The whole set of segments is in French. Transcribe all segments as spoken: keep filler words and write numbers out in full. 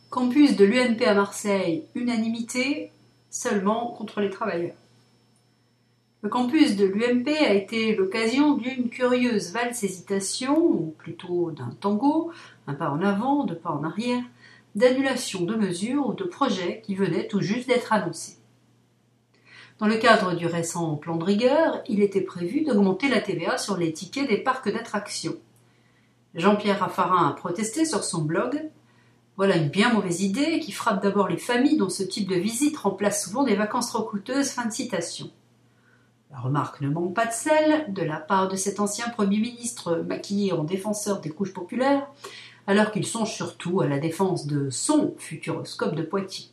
Campus de l'U M P à Marseille, unanimité seulement contre les travailleurs. Le campus de l'U M P a été l'occasion d'une curieuse valse-hésitation, ou plutôt d'un tango, un pas en avant, deux pas en arrière, d'annulation de mesures ou de projets qui venaient tout juste d'être annoncés. Dans le cadre du récent plan de rigueur, il était prévu d'augmenter la T V A sur les tickets des parcs d'attractions. Jean-Pierre Raffarin a protesté sur son blog. Voilà une bien mauvaise idée qui frappe d'abord les familles dont ce type de visite remplace souvent des vacances trop coûteuses. Fin de citation. La remarque ne manque pas de sel de la part de cet ancien Premier ministre maquillé en défenseur des couches populaires, alors qu'il songe surtout à la défense de son futuroscope de Poitiers.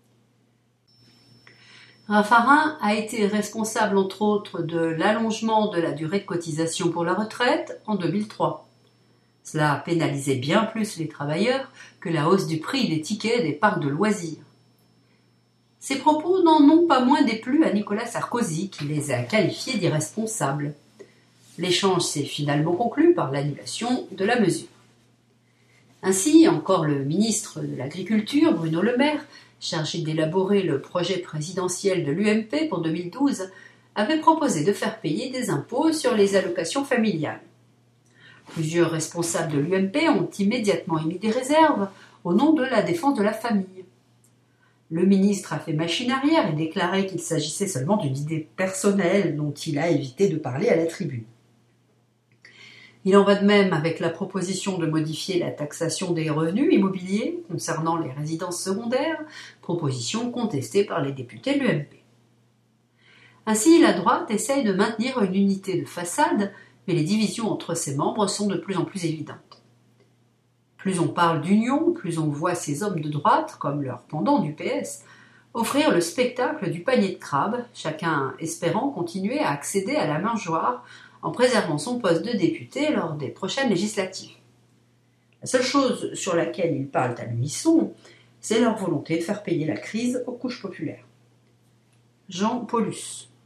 Raffarin a été responsable entre autres de l'allongement de la durée de cotisation pour la retraite en deux mille trois. Cela pénalisait bien plus les travailleurs que la hausse du prix des tickets des parcs de loisirs. Ces propos n'en ont pas moins déplu à Nicolas Sarkozy, qui les a qualifiés d'irresponsables. L'échange s'est finalement conclu par l'annulation de la mesure. Ainsi, encore le ministre de l'Agriculture, Bruno Le Maire, chargé d'élaborer le projet présidentiel de l'U M P pour deux mille douze, avait proposé de faire payer des impôts sur les allocations familiales. Plusieurs responsables de l'U M P ont immédiatement émis des réserves au nom de la défense de la famille. Le ministre a fait machine arrière et déclaré qu'il s'agissait seulement d'une idée personnelle dont il a évité de parler à la tribune. Il en va de même avec la proposition de modifier la taxation des revenus immobiliers concernant les résidences secondaires, proposition contestée par les députés de l'U M P. Ainsi, la droite essaye de maintenir une unité de façade, mais les divisions entre ses membres sont de plus en plus évidentes. Plus on parle d'union, plus on voit ces hommes de droite, comme leur pendant du P S, offrir le spectacle du panier de crabes, chacun espérant continuer à accéder à la mangeoire en préservant son poste de député lors des prochaines législatives. La seule chose sur laquelle ils parlent à l'unisson, c'est leur volonté de faire payer la crise aux couches populaires. Jean Paulus.